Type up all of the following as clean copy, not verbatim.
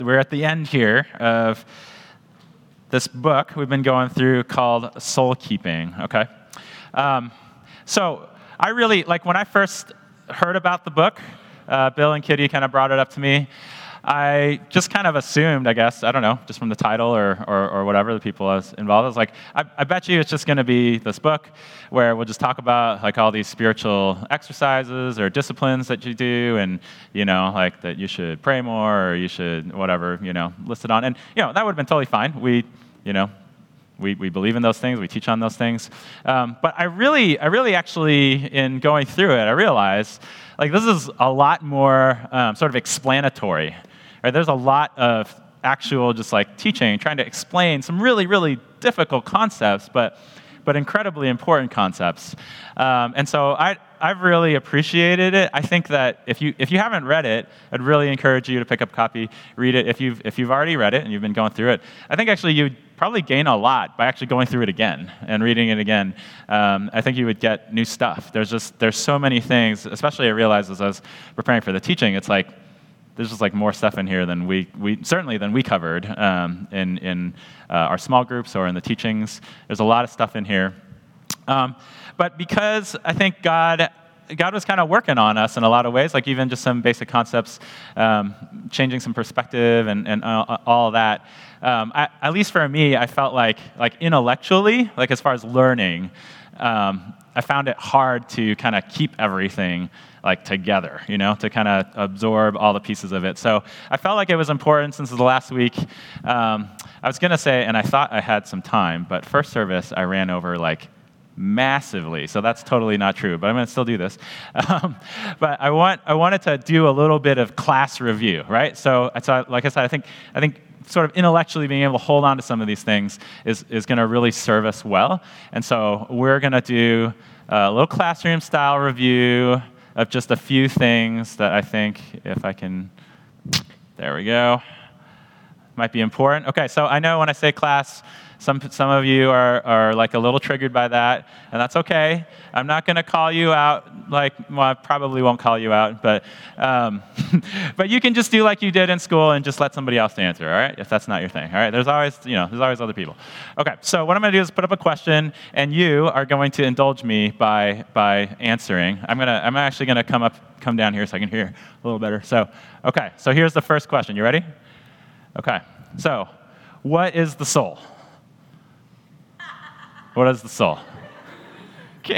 we're at the end here of this book we've been going through called Soul Keeping, okay? So I really, when I first heard about the book, Bill and Kitty kind of brought it up to me. I just kind of assumed, I guess, I don't know, just from the title or whatever, the people I was involved. I was like, I bet you it's just going to be this book where we'll just talk about all these spiritual exercises or disciplines that you do, and that you should pray more or you should whatever, list it on. And that would have been totally fine. We believe in those things. We teach on those things. But I really actually, in going through it, I realized this is a lot more sort of explanatory. Right? There's a lot of actual just teaching, trying to explain some really, really difficult concepts, but incredibly important concepts. And so I've really appreciated it. I think that if you haven't read it, I'd really encourage you to pick up a copy, read it. If you've already read it and you've been going through it, I think actually you'd probably gain a lot by actually going through it again and reading it again. I think you would get new stuff. There's so many things, especially I realized as I was preparing for the teaching, it's there's just more stuff in here than we covered in our small groups or in the teachings. There's a lot of stuff in here. But because I think God was kind of working on us in a lot of ways, even just some basic concepts, changing some perspective and all of that. At least for me, I felt like intellectually, as far as learning, I found it hard to kind of keep everything together, to kind of absorb all the pieces of it. So I felt like it was important since the last week. I was going to say, and I thought I had some time, but first service I ran over massively, so that's totally not true, but I'm going to still do this. But I wanted to do a little bit of class review, right? So like I said, I think sort of intellectually being able to hold on to some of these things is going to really serve us well. And so we're going to do a little classroom-style review of just a few things that I think, if I can, there we go, might be important. Okay, so I know when I say class, some of you are a little triggered by that, and that's okay. I'm not going to call you out well, I probably won't call you out, but but you can just do like you did in school and just let somebody else answer, all right? If that's not your thing, all right? There's always other people. Okay, so what I'm going to do is put up a question, and you are going to indulge me by answering. I'm actually going to come down here so I can hear a little better. So, okay, so here's the first question. You ready? Okay, so what is the soul? What is the soul? Okay.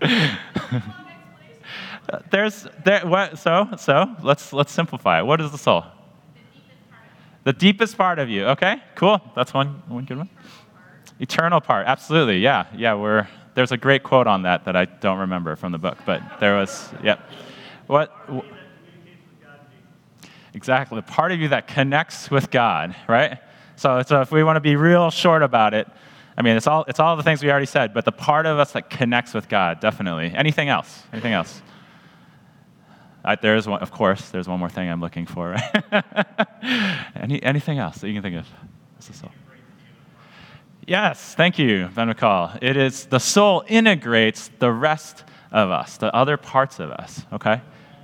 So let's simplify it. What is the soul? The deepest part of you. Okay, cool. That's one good one. Eternal part. Absolutely. Yeah. There's a great quote on that I don't remember from the book, but there was. Yep. What? Exactly. The part of you that connects with God, right? So if we want to be real short about it, I mean, it's all the things we already said, but the part of us that connects with God, definitely. Anything else? There's one, of course. There's one more thing I'm looking for. Right? Anything else that you can think of? What's the soul? Yes, thank you, Ben McCall. It is the soul integrates the rest of us, the other parts of us. Okay.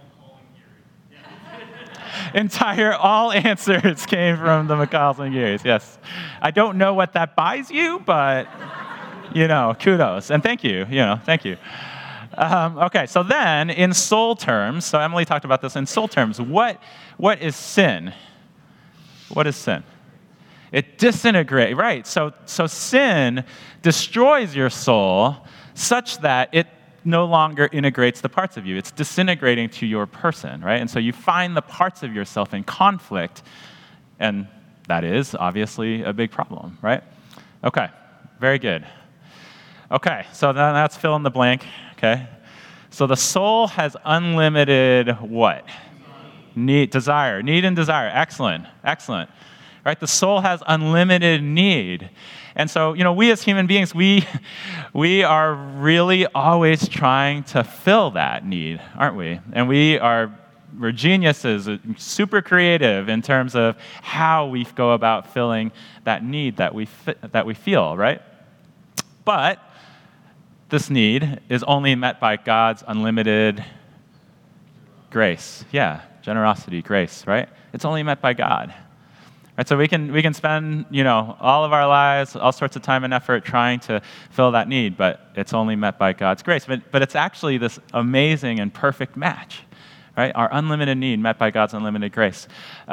All answers came from the McCalls and Garys, yes. I don't know what that buys you, but, kudos. And thank you, thank you. Okay, so then in soul terms, so Emily talked about this in soul terms, what is sin? What is sin? It disintegrates, right? So sin destroys your soul such that it no longer integrates the parts of you. It's disintegrating to your person, right? And so you find the parts of yourself in conflict, and that is obviously a big problem, right? Okay, very good. Okay, so then that's fill in the blank, okay? So the soul has unlimited what? Need and desire. Excellent. Right? The soul has unlimited need. And so, we as human beings, we are really always trying to fill that need, aren't we? And we're geniuses, super creative in terms of how we go about filling that need that we feel, right? But this need is only met by God's unlimited grace. Yeah, generosity, grace, right? It's only met by God. Right? So we can spend, all of our lives, all sorts of time and effort trying to fill that need, but it's only met by God's grace. But it's actually this amazing and perfect match, right? Our unlimited need met by God's unlimited grace.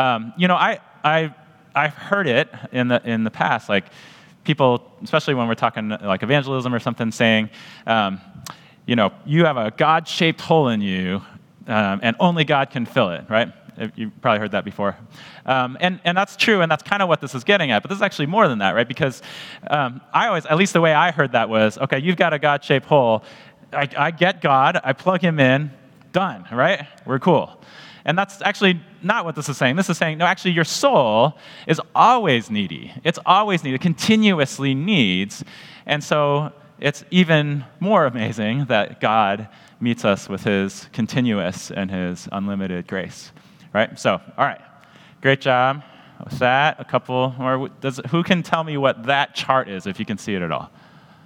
I've heard it in the past, like people, especially when we're talking like evangelism or something, saying, you have a God-shaped hole in you, and only God can fill it, right? You've probably heard that before. And that's true, and that's kind of what this is getting at. But this is actually more than that, right? Because I always, at least the way I heard that was, okay, you've got a God-shaped hole. I get God. I plug him in. Done, right? We're cool. And that's actually not what this is saying. This is saying, no, actually, your soul is always needy. It's always needy. It continuously needs. And so it's even more amazing that God meets us with his continuous and his unlimited grace. Right? So, all right. Great job with that. A couple more. Who can tell me what that chart is, if you can see it at all?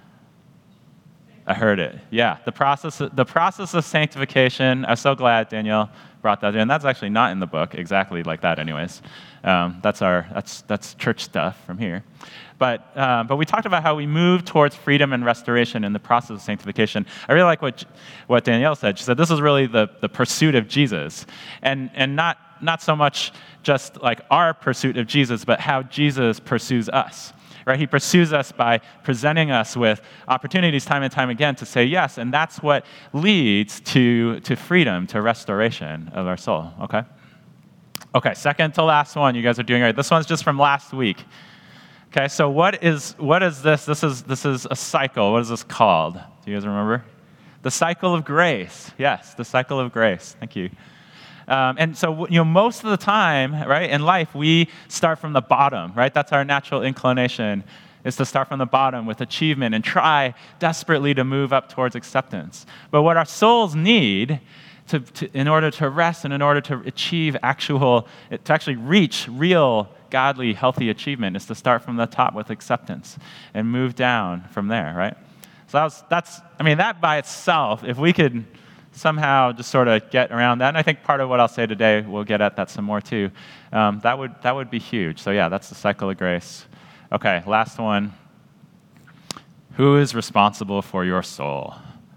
I heard it. Yeah, the process of sanctification. I'm so glad Danielle brought that in. That's actually not in the book exactly like that, anyways. That's church stuff from here. But we talked about how we move towards freedom and restoration in the process of sanctification. I really like what Danielle said. She said this is really the pursuit of Jesus, and not so much just like our pursuit of Jesus, but how Jesus pursues us. Right? He pursues us by presenting us with opportunities time and time again to say yes, and that's what leads to freedom, to restoration of our soul. Okay, second to last one. You guys are doing great. This one's just from last week. Okay, so what is this? This is a cycle. What is this called? Do you guys remember? The cycle of grace. Yes, the cycle of grace. Thank you. And so, most of the time, right, in life, we start from the bottom, right? That's our natural inclination, is to start from the bottom with achievement and try desperately to move up towards acceptance. But what our souls need in order to rest and in order to achieve to actually reach real, godly, healthy achievement is to start from the top with acceptance and move down from there, right? So that by itself, if we could somehow just sort of get around that, and I think part of what I'll say today, we'll get at that some more too, that would be huge. So yeah, that's the cycle of grace. Okay, last one. Who is responsible for your soul?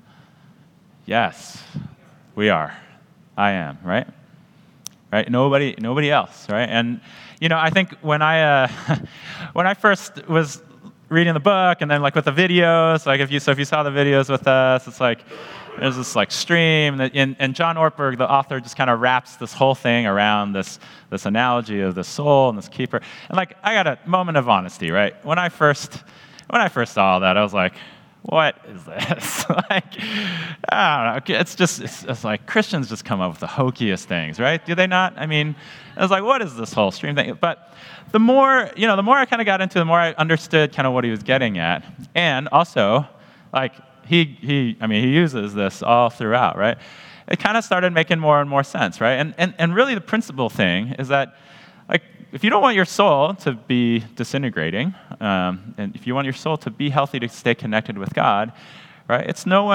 Yes, we are. I am, right? Right? Nobody else, right? And I think when I first was reading the book, and then like with the videos, like if you saw the videos with us, it's like there's this like stream, and John Ortberg, the author, just kind of wraps this whole thing around this analogy of the soul and this keeper. And like I got a moment of honesty, right? When I first saw that, I was like, what is this? Like, I don't know. It's like Christians just come up with the hokiest things, right? Do they not? I mean, I was like, what is this whole stream thing? But the more I kind of got into it, the more I understood kind of what he was getting at. And also, like, he uses this all throughout, right? It kind of started making more and more sense, right? And really the principal thing is that, like, if you don't want your soul to be disintegrating, and if you want your soul to be healthy, to stay connected with God, right?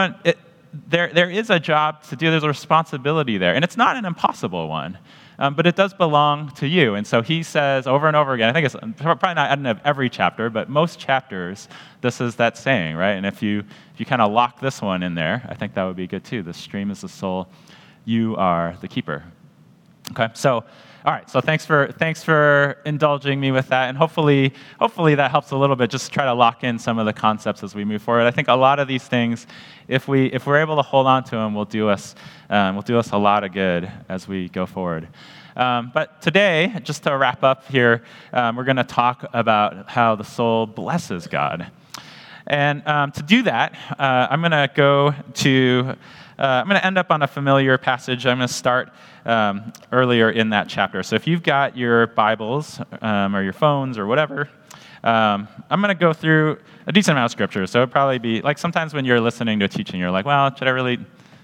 There is a job to do. There's a responsibility there, and it's not an impossible one, but it does belong to you. And so he says over and over again. I think it's probably not end of every chapter, but most chapters, this is that saying, right? And if you kind of lock this one in there, I think that would be good too. The stream is the soul. You are the keeper. Okay, so. All right, so thanks for indulging me with that, and hopefully that helps a little bit. Just try to lock in some of the concepts as we move forward. I think a lot of these things, if we're able to hold on to them, will do us a lot of good as we go forward. But today, just to wrap up here, we're going to talk about how the soul blesses God, and to do that, I'm going to end up on a familiar passage. I'm going to start earlier in that chapter. So if you've got your Bibles or your phones or whatever, I'm going to go through a decent amount of scripture. So it'll probably be like sometimes when you're listening to a teaching, you're like, well, should I really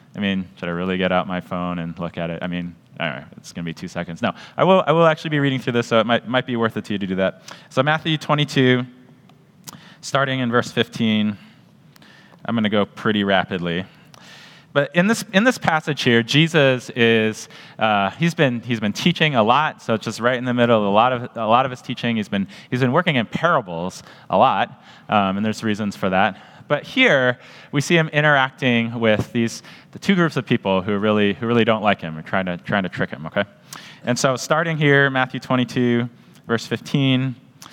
get out my phone and look at it? I mean, all right, it's going to be 2 seconds. No, I will actually be reading through this, so it might be worth it to you to do that. So Matthew 22, starting in verse 15, I'm going to go pretty rapidly. But in this passage here, Jesus is he's been teaching a lot. So it's just right in the middle of a lot of his teaching. He's been working in parables a lot, and there's reasons for that. But here we see him interacting with the two groups of people who really don't like him and trying to trick him. Okay, and so starting here, Matthew 22, verse 15.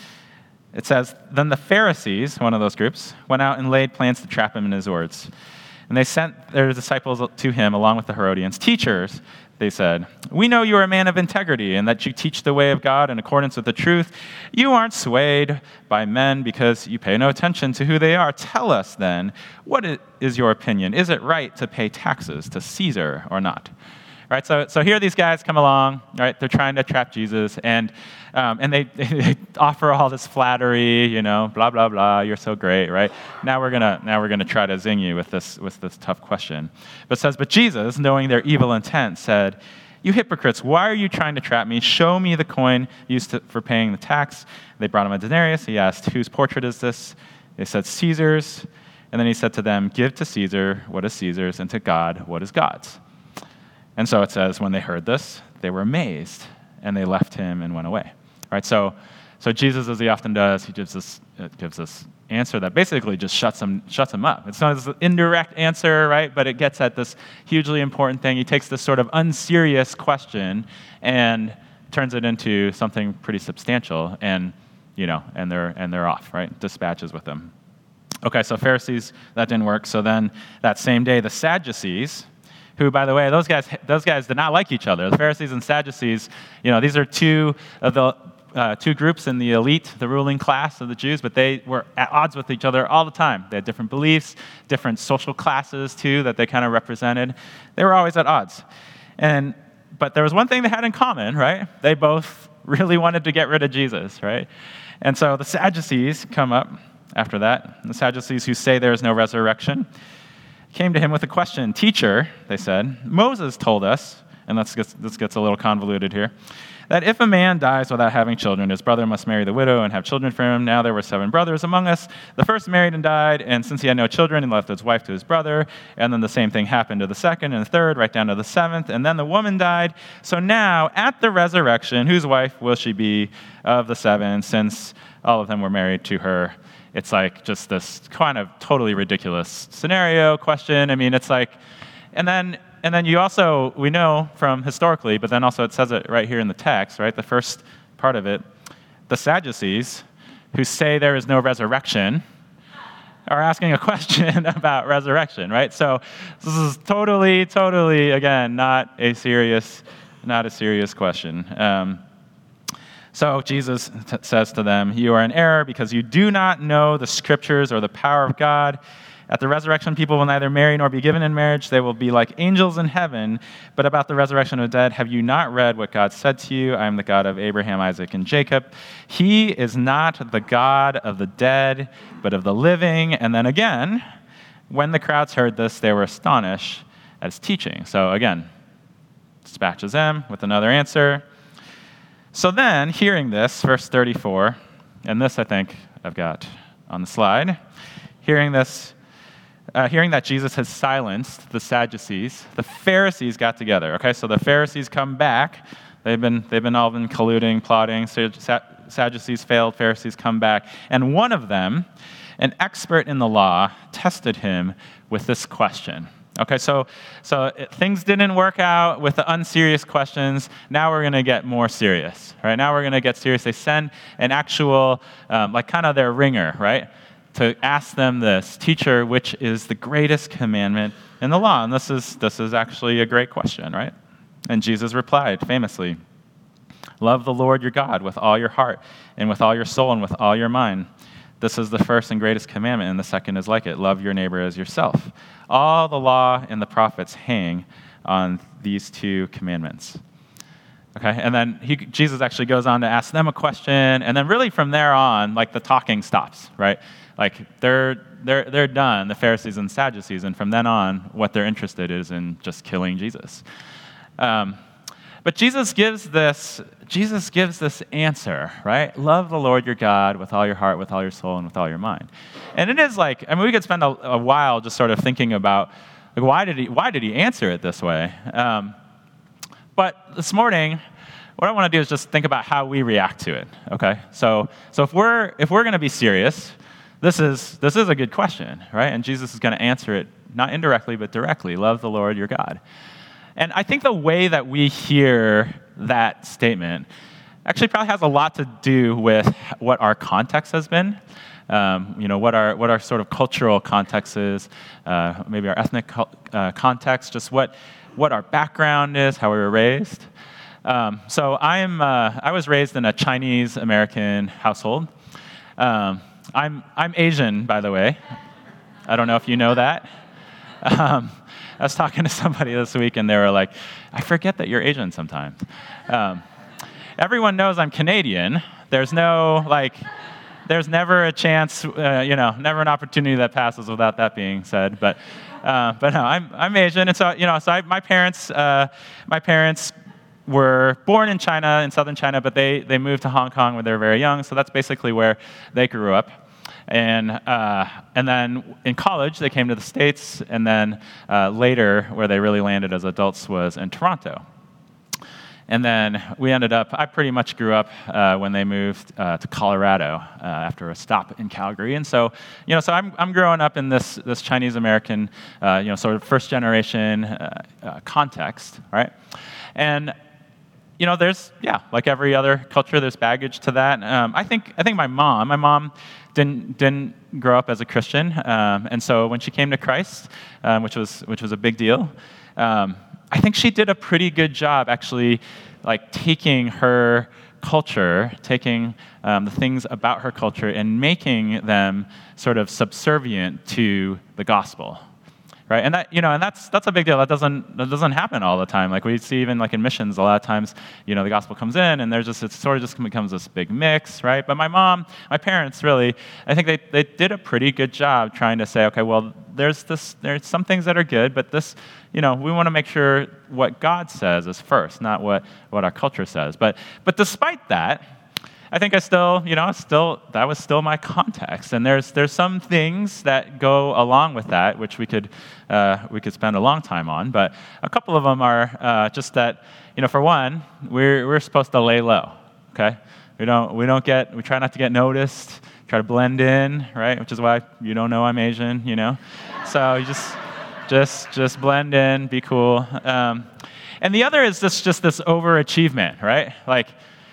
It says, "Then the Pharisees, one of those groups, went out and laid plans to trap him in his words. And they sent their disciples to him along with the Herodians. 'Teachers,' they said, 'we know you are a man of integrity and that you teach the way of God in accordance with the truth. You aren't swayed by men because you pay no attention to who they are. Tell us then, what is your opinion? Is it right to pay taxes to Caesar or not?'" Right, so here these guys come along, right? They're trying to trap Jesus, and they offer all this flattery, blah blah blah. You're so great, right? Now we're gonna try to zing you with this tough question. But it says, "But Jesus, knowing their evil intent, said, 'You hypocrites, why are you trying to trap me? Show me the coin used for paying the tax.' They brought him a denarius. He asked, 'Whose portrait is this?' They said, 'Caesar's.' And then he said to them, 'Give to Caesar what is Caesar's, and to God what is God's.' And so it says, when they heard this, they were amazed, and they left him and went away. Right? So Jesus, as he often does, he gives this answer that basically just shuts him up. It's not an indirect answer, right? But it gets at this hugely important thing. He takes this sort of unserious question and turns it into something pretty substantial, and they're off, right? Dispatches with them. Okay, so Pharisees, that didn't work. So then that same day, the Sadducees, who, by the way, those guys did not like each other. The Pharisees and Sadducees, these are two of the two groups in the elite, the ruling class of the Jews, but they were at odds with each other all the time. They had different beliefs, different social classes too that they kind of represented. They were always at odds. But there was one thing they had in common, right? They both really wanted to get rid of Jesus, right? And so the Sadducees come up after that. The Sadducees, who say there is no resurrection, came to him with a question. "Teacher," they said, "Moses told us," and this gets a little convoluted here, "that if a man dies without having children, his brother must marry the widow and have children for him. Now there were 7 brothers among us. The first married and died, and since he had no children, he left his wife to his brother. And then the same thing happened to the second and the third, right down to the 7th. And then the woman died. So now, at the resurrection, whose wife will she be of the 7, since all of them were married to her?" It's like just this kind of totally ridiculous scenario, question. I mean, it's like, and then we know from historically, but then also it says it right here in the text, right? The first part of it, the Sadducees, who say there is no resurrection, are asking a question about resurrection, right? So this is totally, again, not a serious question. So Jesus says to them, "You are in error because you do not know the scriptures or the power of God. At the resurrection, people will neither marry nor be given in marriage. They will be like angels in heaven. But about the resurrection of the dead, have you not read what God said to you? I am the God of Abraham, Isaac, and Jacob. He is not the God of the dead, but of the living." And then again, when the crowds heard this, they were astonished at his teaching. So again, dispatches them with another answer. So then, hearing this, verse 34, and this I think I've got on the slide, hearing that Jesus has silenced the Sadducees, the Pharisees got together. Okay, so the Pharisees come back. They've been all colluding, plotting. Sadducees failed. Pharisees come back, and one of them, an expert in the law, tested him with this question. Okay, so things didn't work out with the unserious questions. Now we're going to get more serious, right? Now we're going to get serious. They send an actual, kind of their ringer, right, to ask them this, "Teacher, which is the greatest commandment in the law?" And this is actually a great question, right? And Jesus replied famously, "Love the Lord your God with all your heart and with all your soul and with all your mind. This is the first and greatest commandment, and the second is like it. Love your neighbor as yourself. All the law and the prophets hang on these 2 commandments." Okay, and then Jesus actually goes on to ask them a question, and then really from there on, the talking stops, right? They're done, the Pharisees and Sadducees, and from then on, what they're interested is in just killing Jesus. But Jesus gives this answer, right? Love the Lord your God with all your heart, with all your soul, and with all your mind. And it is we could spend a while just sort of thinking about Like, why did he answer it this way? But this morning, what I want to do is just think about how we react to it. Okay, so if we're going to be serious, this is a good question, right? And Jesus is going to answer it not indirectly but directly. Love the Lord your God. And I think the way that we hear that statement actually probably has a lot to do with what our context has been. What our sort of cultural context is, maybe our ethnic context, just what our background is, how we were raised. So I was raised in a Chinese American household. I'm Asian, by the way. I don't know if you know that. I was talking to somebody this week, and they were like, "I forget that you're Asian sometimes." Everyone knows I'm Canadian. There's never a chance, never an opportunity that passes without that being said. But no, I'm Asian, and so my parents were born in China, in southern China, but they moved to Hong Kong when they were very young. So that's basically where they grew up. And then in college, they came to the States, and then later, where they really landed as adults was in Toronto. And then I pretty much grew up when they moved to Colorado after a stop in Calgary. And so I'm growing up in this Chinese American, sort of first generation context, right? And there's like every other culture, there's baggage to that. I think my mom didn't grow up as a Christian, and so when she came to Christ, which was a big deal. I think she did a pretty good job actually, like taking her culture, taking the things about her culture and making them sort of subservient to the gospel, right? And that's a big deal. That doesn't happen all the time. Like we see even like in missions, a lot of times, the gospel comes in and it sort of just becomes this big mix, right? But my parents really, I think they did a pretty good job trying to say, okay, well, there's some things that are good, but this, we want to make sure what God says is first, not what our culture says. But despite that, I think that was still my context. And there's some things that go along with that, which we could spend a long time on. But a couple of them are just that, for one, we're supposed to lay low, okay? We try not to get noticed, try to blend in, right? Which is why you don't know I'm Asian, So you just blend in, be cool. And the other is just this overachievement, right? Like,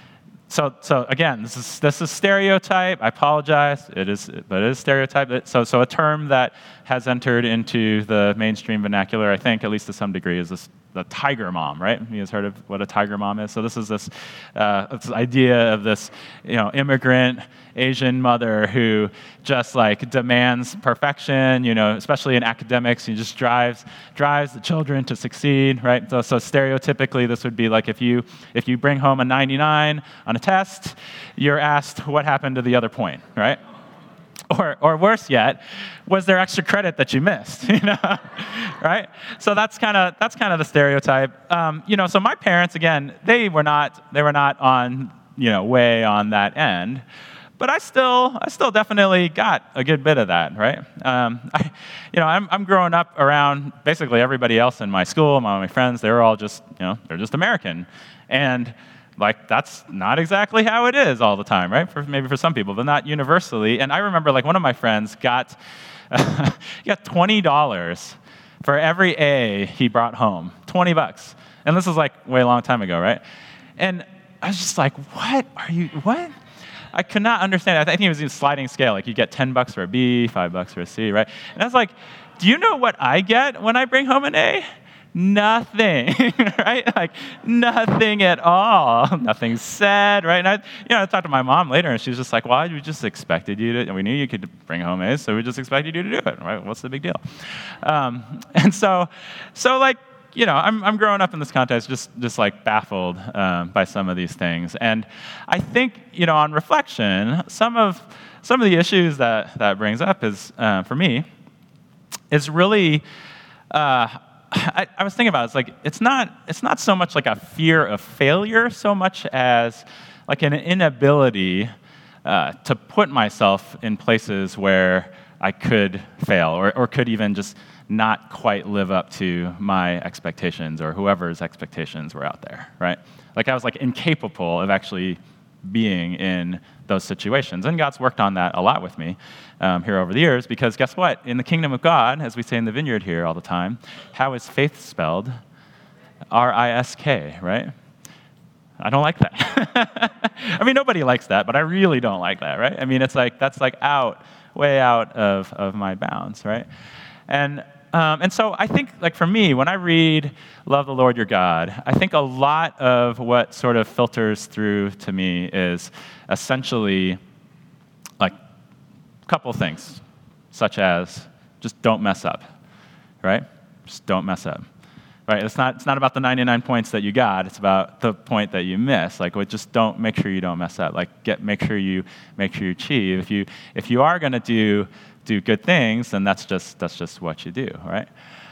So again, this is stereotype. I apologize. But it is stereotype. So a term that has entered into the mainstream vernacular, I think, at least to some degree, is the tiger mom, right? You guys heard of what a tiger mom is? So this is this idea of this, immigrant Asian mother who just like demands perfection, especially in academics. She just drives the children to succeed, right? So stereotypically, this would be like if you bring home a 99 on a test, you're asked what happened to the other point, right? Or worse yet, was there extra credit that you missed? Right? So that's kind of the stereotype. So my parents, again, they were not on way on that end, but I still definitely got a good bit of that, right? I'm growing up around basically everybody else in my school, my friends. They were all just they're just American, and like that's not exactly how it is all the time, right? Maybe for some people, but not universally. And I remember like one of my friends got $20 for every A he brought home, $20. And this was like way a long time ago, right? And I was just like, what? I could not understand it. I think it was a sliding scale. Like you get $10 for a B, $5 for a C, right? And I was like, do you know what I get when I bring home an A? Nothing, right? Like nothing at all. Nothing said, right? And I talked to my mom later, and she was just like, "Well, we just expected you to. And we knew you could bring home A's, so we just expected you to do it, right? What's the big deal?" And so like I'm growing up in this context, just like baffled by some of these things, and I think on reflection, some of the issues that brings up is for me is really. I was thinking about it. It's like it's not so much like a fear of failure so much as like an inability to put myself in places where I could fail or could even just not quite live up to my expectations or whoever's expectations were out there, right? Like I was like incapable of actually being in those situations. And God's worked on that a lot with me here over the years, because guess what? In the kingdom of God, as we say in the Vineyard here all the time, how is faith spelled? R-I-S-K, right? I don't like that. I mean, nobody likes that, but I really don't like that, right? I mean, it's like, that's like way out of my bounds, right? And so I think, like for me, when I read Love the Lord Your God, I think a lot of what sort of filters through to me is essentially like a couple of things, such as just don't mess up, right? Just don't mess up. Right? It's not about the 99 points that you got. It's about the point that you miss. Like, just don't make sure you don't mess up. Like, make sure you achieve. If you are going to do good things, then that's just what you do, right?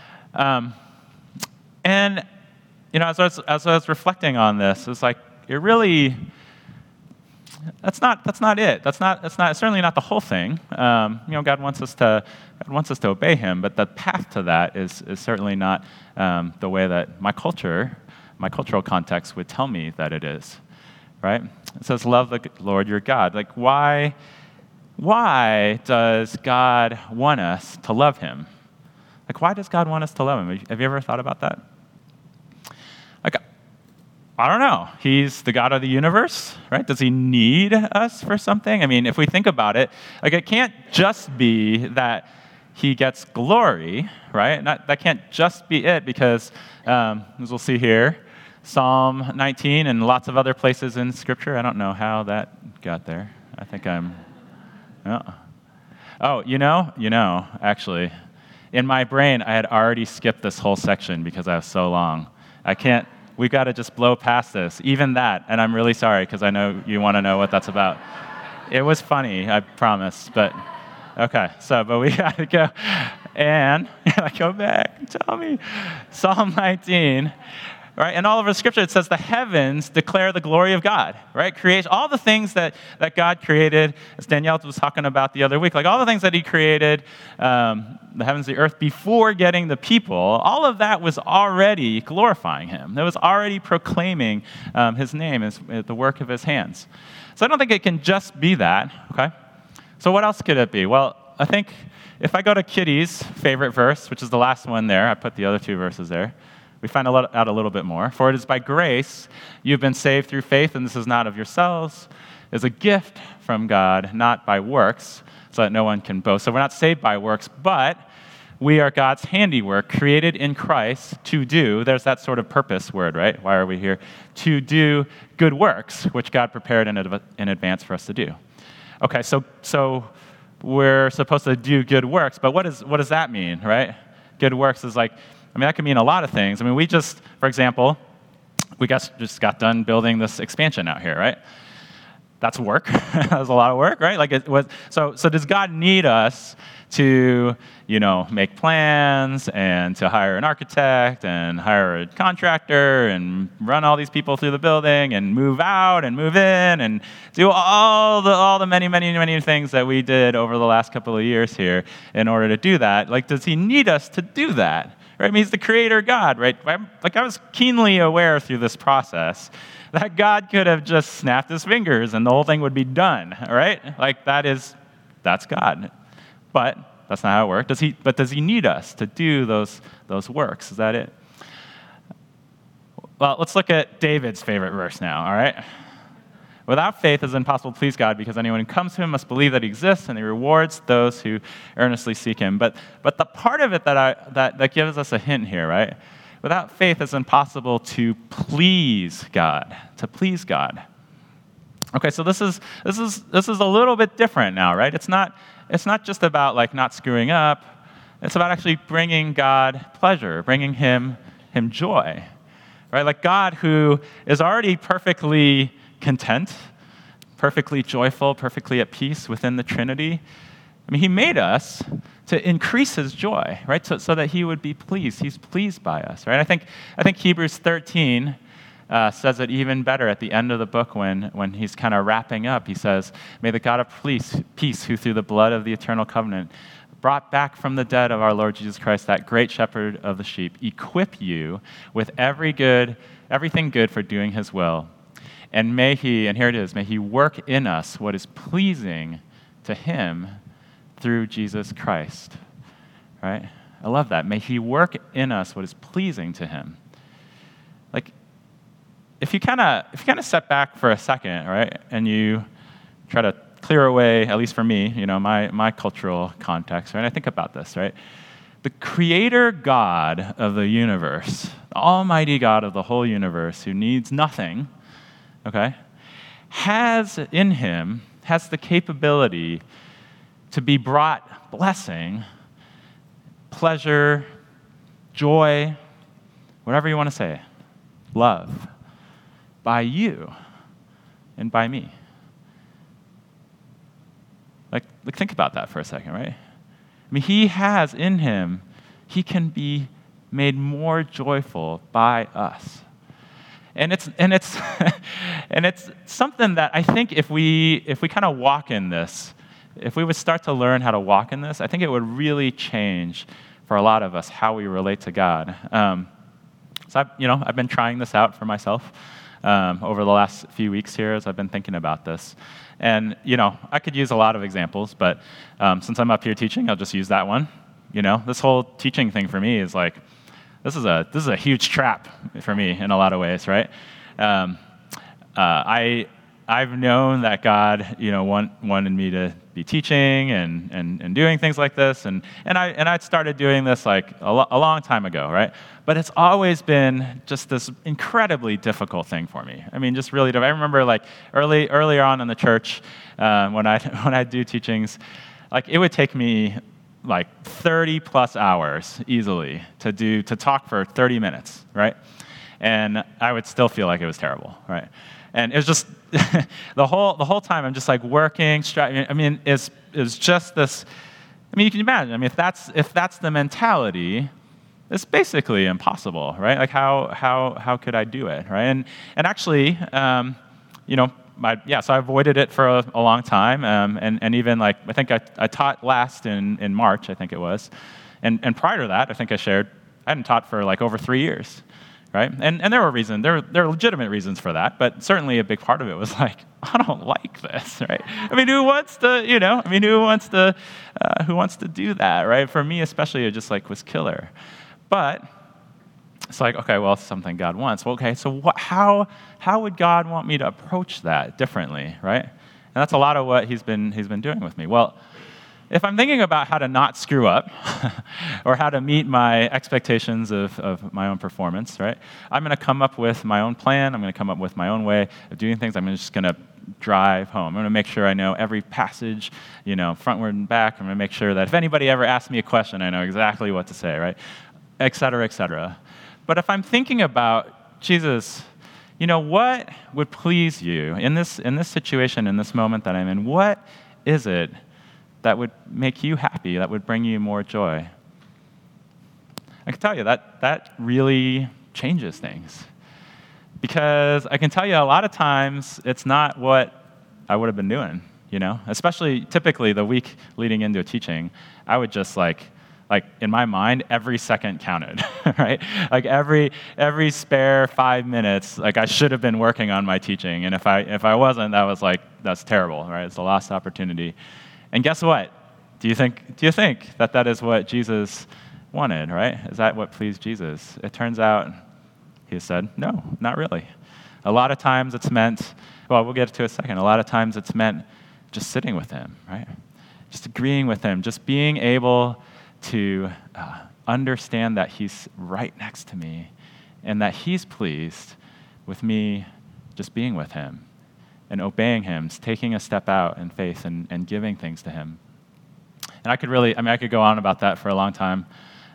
And as I was reflecting on this, it's like it really. That's not it. That's certainly not the whole thing. God wants us to obey Him, but the path to that is certainly not the way that my cultural context would tell me that it is. Right? It says, "Love the Lord your God." Like, why does God want us to love Him? Like, why does God want us to love Him? Have you ever thought about that? Like, I don't know. He's the God of the universe, right? Does He need us for something? I mean, if we think about it, like it can't just be that He gets glory, right? That can't just be it, because as we'll see here, Psalm 19 and lots of other places in Scripture. I don't know how that got there. I think I'm. Oh, actually, in my brain, I had already skipped this whole section because I was so long. I can't. We've got to just blow past this, even that, and I'm really sorry because I know you want to know what that's about. It was funny, I promise, but okay, but we got to go, and go back, tell me, Psalm 19, right? In all of our Scripture, it says the heavens declare the glory of God, right? Create all the things that God created, as Danielle was talking about the other week, like all the things that He created, the heavens, the earth, before getting the people, all of that was already glorifying Him. It was already proclaiming His name, the work of His hands. So I don't think it can just be that, okay? So what else could it be? Well, I think if I go to Kitty's favorite verse, which is the last one there, I put the other two verses there, we find out a little bit more. For it is by grace you've been saved through faith, and this is not of yourselves. It is a gift from God, not by works, so that no one can boast. So we're not saved by works, but we are God's handiwork, created in Christ to do, there's that sort of purpose word, right? Why are we here? To do good works, which God prepared in advance for us to do. Okay, so we're supposed to do good works, but what does that mean, right? Good works is like, that could mean a lot of things. We just, for example, just got done building this expansion out here, right? That's work. That's a lot of work, right? Like it was. So does God need us to, make plans and to hire an architect and hire a contractor and run all these people through the building and move out and move in and do all the many, many, many things that we did over the last couple of years here in order to do that? Like, does He need us to do that? Right? He's the creator God, right? Like, I was keenly aware through this process that God could have just snapped His fingers and the whole thing would be done, right? Like, that's God. But that's not how it works. Does He need us to do those works? Is that it? Well, let's look at David's favorite verse now, all right? Without faith, it's impossible to please God, because anyone who comes to Him must believe that He exists, and He rewards those who earnestly seek Him. But the part of it that gives us a hint here, right? Without faith, it's impossible to please God. To please God. Okay, so this is a little bit different now, right? It's not just about like not screwing up. It's about actually bringing God pleasure, bringing Him joy, right? Like God, who is already perfectly content, perfectly joyful, perfectly at peace within the Trinity. He made us to increase His joy, right? So that He would be pleased. He's pleased by us, right? I think Hebrews 13 says it even better at the end of the book when he's kind of wrapping up. He says, "May the God of peace, who through the blood of the eternal covenant brought back from the dead of our Lord Jesus Christ, that great shepherd of the sheep, equip you with everything good for doing his will. And may he, and here it is, may he work in us what is pleasing to him through Jesus Christ. Right? I love that. May he work in us what is pleasing to him. Like, if you kind of step back for a second, right, and you try to clear away, at least for me, my cultural context, right? I think about this, right? The creator God of the universe, the almighty God of the whole universe who needs nothing, okay, has the capability to be brought blessing, pleasure, joy, whatever you want to say, love, by you and by me. Like think about that for a second, right? I mean, he has in him, he can be made more joyful by us. And it's and it's something that I think if we kind of walk in this, if we would start to learn how to walk in this, I think it would really change for a lot of us how we relate to God. So I've been trying this out for myself over the last few weeks here as I've been thinking about this. And, I could use a lot of examples, but since I'm up here teaching, I'll just use that one. This whole teaching thing for me is like, this is a huge trap for me in a lot of ways, right? I've known that God, wanted me to be teaching and doing things like this, and I started doing this like a long time ago, right? But it's always been just this incredibly difficult thing for me. I mean, just really. I remember like earlier on in the church when I do teachings, like it would take me like 30 plus hours easily to talk for 30 minutes, right? And I would still feel like it was terrible, right? And it was just the whole time I'm just like working. I mean, it's just this. I mean, you can imagine. I mean, if that's the mentality, it's basically impossible, right? Like how could I do it, right? And actually, so I avoided it for a long time, and even like I think I taught last in March, I think it was, and prior to that, I think I hadn't taught for like over 3 years. Right? And there were reasons, there are legitimate reasons for that, but certainly a big part of it was like, I don't like this, right? I mean, who wants to do that, right? For me especially, it just like was killer. But it's like, okay, well, it's something God wants. Well, okay, so how would God want me to approach that differently, right? And that's a lot of what he's been doing with me. Well, if I'm thinking about how to not screw up or how to meet my expectations of my own performance, right, I'm going to come up with my own plan. I'm going to come up with my own way of doing things. I'm just going to drive home. I'm going to make sure I know every passage, frontward and back. I'm going to make sure that if anybody ever asks me a question, I know exactly what to say, right, et cetera, et cetera. But if I'm thinking about, Jesus, what would please you in this situation, in this moment that I'm in? What is it that would make you happy, that would bring you more joy? I can tell you that really changes things. Because I can tell you a lot of times it's not what I would have been doing, Especially typically the week leading into a teaching, I would just like in my mind, every second counted, right? Like every spare 5 minutes, like I should have been working on my teaching. And if I wasn't, that's terrible, right? It's a lost opportunity. And guess what? Do you think that is what Jesus wanted, right? Is that what pleased Jesus? It turns out he said, no, not really. A lot of times it's meant, well, we'll get to it in a second. A lot of times it's meant just sitting with him, right? Just agreeing with him, just being able to understand that he's right next to me and that he's pleased with me just being with him and obeying him, taking a step out in faith and giving things to him. And I could go on about that for a long time.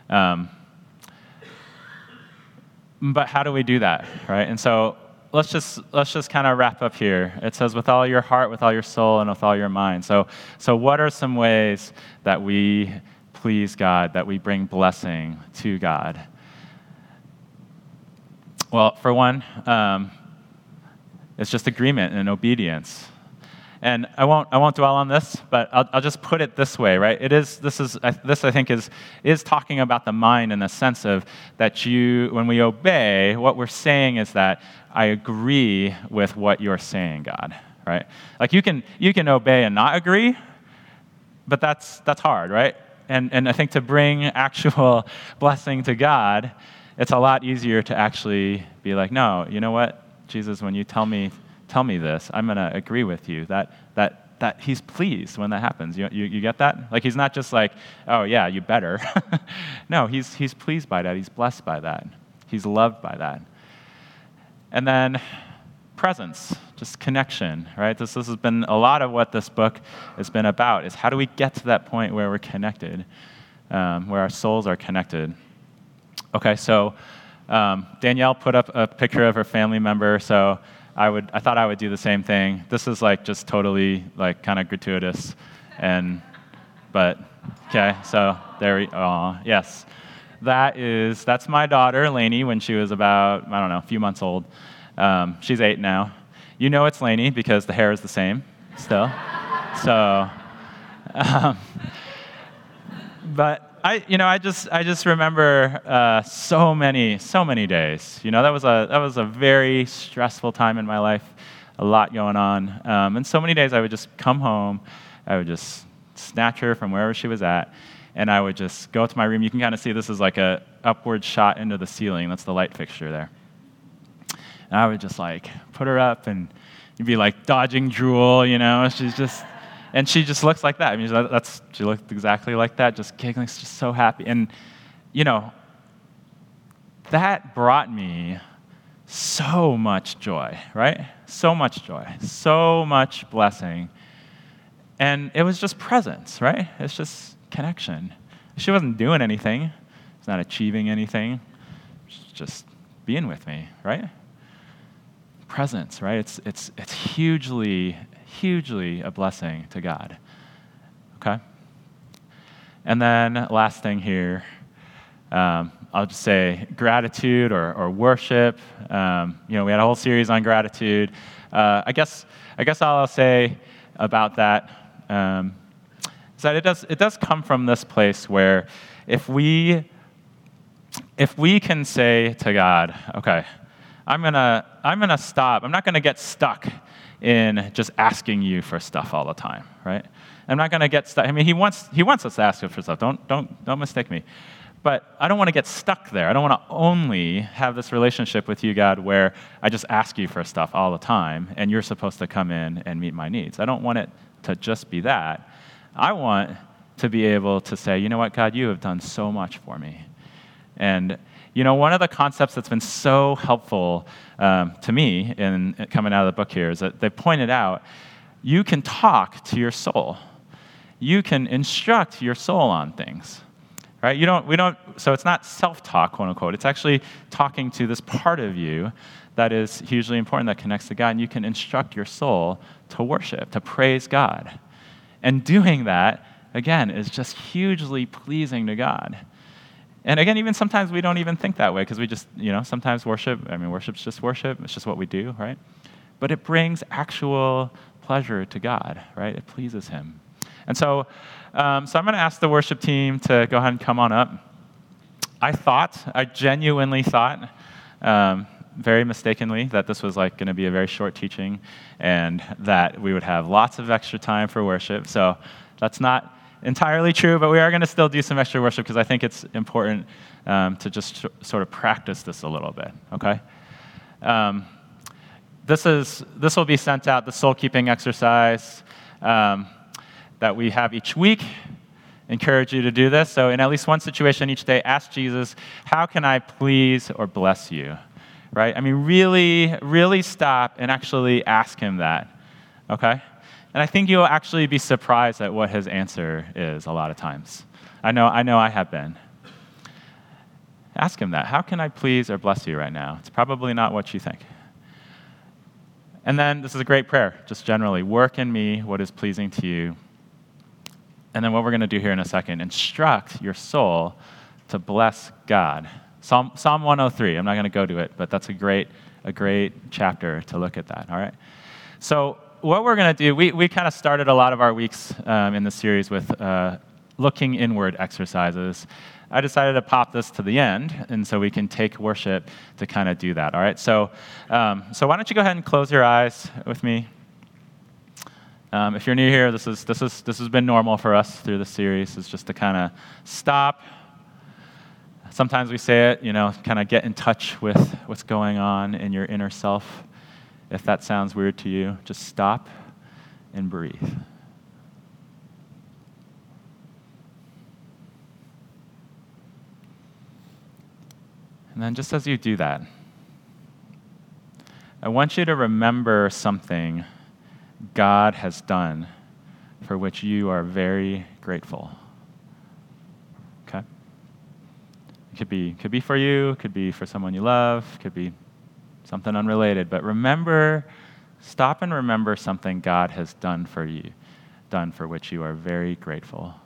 But how do we do that, right? And so let's just kind of wrap up here. It says, with all your heart, with all your soul, and with all your mind. So what are some ways that we please God, that we bring blessing to God? Well, for one, it's just agreement and obedience. And I won't dwell on this, but I'll just put it this way, right? This I think is talking about the mind in the sense of that when we obey, what we're saying is that I agree with what you're saying, God, right? Like you can obey and not agree, but that's hard, right? And I think to bring actual blessing to God, it's a lot easier to actually be like, no, you know what, Jesus, when you tell me this, I'm going to agree with you that he's pleased when that happens. You get that? Like he's not just like, oh yeah, you better. No, he's pleased by that. He's blessed by that. He's loved by that. And then presence, just connection, right? This has been a lot of what this book has been about, is how do we get to that point where we're connected, where our souls are connected. Okay, so Danielle put up a picture of her family member, so I thought I would do the same thing. This is like just totally like kind of gratuitous, but okay. So yes, that's my daughter Lainey when she was about a few months old. She's 8 now. You know it's Lainey because the hair is the same still. So, but I just remember so many days. That was a very stressful time in my life, a lot going on, and so many days I would just come home, I would just snatch her from wherever she was at, and I would just go to my room. You can kind of see this is like a upward shot into the ceiling. That's the light fixture there. And I would just like put her up, and you'd be like dodging drool. And she just looks like that. I mean, she looked exactly like that, just giggling, just so happy. And, that brought me so much joy, right? So much joy, so much blessing. And it was just presence, right? It's just connection. She wasn't doing anything. She's not achieving anything. She's just being with me, right? Presence, right? It's hugely a blessing to God. Okay? And then last thing here, I'll just say gratitude or worship. We had a whole series on gratitude. I guess all I'll say about that is that it does come from this place where if we can say to God, okay, I'm gonna stop. I'm not gonna get stuck in just asking you for stuff all the time, right? I'm not gonna get stuck. I mean, he wants us to ask him for stuff. Don't mistake me. But I don't want to get stuck there. I don't want to only have this relationship with you, God, where I just ask you for stuff all the time, and you're supposed to come in and meet my needs. I don't want it to just be that. I want to be able to say, you know what, God, you have done so much for me. And one of the concepts that's been so helpful to me in coming out of the book here is that they pointed out you can talk to your soul. You can instruct your soul on things, right? So it's not self-talk, quote unquote. It's actually talking to this part of you that is hugely important, that connects to God, and you can instruct your soul to worship, to praise God. And doing that, again, is just hugely pleasing to God. And again, even sometimes we don't even think that way because we just, sometimes worship's just worship. It's just what we do, right? But it brings actual pleasure to God, right? It pleases him. And so I'm going to ask the worship team to go ahead and come on up. I genuinely thought, very mistakenly, that this was like going to be a very short teaching and that we would have lots of extra time for worship. So that's not entirely true, but we are going to still do some extra worship because I think it's important to just sort of practice this a little bit, okay? This will be sent out, the soul-keeping exercise that we have each week. Encourage you to do this. So in at least one situation each day, ask Jesus, how can I please or bless you? Right? I mean, really, really stop and actually ask him that, okay? And I think you'll actually be surprised at what his answer is a lot of times. I know I have been. Ask him that. How can I please or bless you right now? It's probably not what you think. And then this is a great prayer, just generally. Work in me what is pleasing to you. And then what we're going to do here in a second, instruct your soul to bless God. Psalm 103, I'm not going to go to it, but that's a great chapter to look at that, all right? So what we're going to do, we kind of started a lot of our weeks in the series with looking inward exercises. I decided to pop this to the end, and so we can take worship to kind of do that. All right. So why don't you go ahead and close your eyes with me? If you're new here, this has been normal for us through the series. Is just to kind of stop. Sometimes we say it, kind of get in touch with what's going on in your inner self. If that sounds weird to you, just stop and breathe. And then just as you do that, I want you to remember something God has done for which you are very grateful. Okay? It could be for you, could be for someone you love, could be something unrelated, but stop and remember something God has done for you, done for which you are very grateful.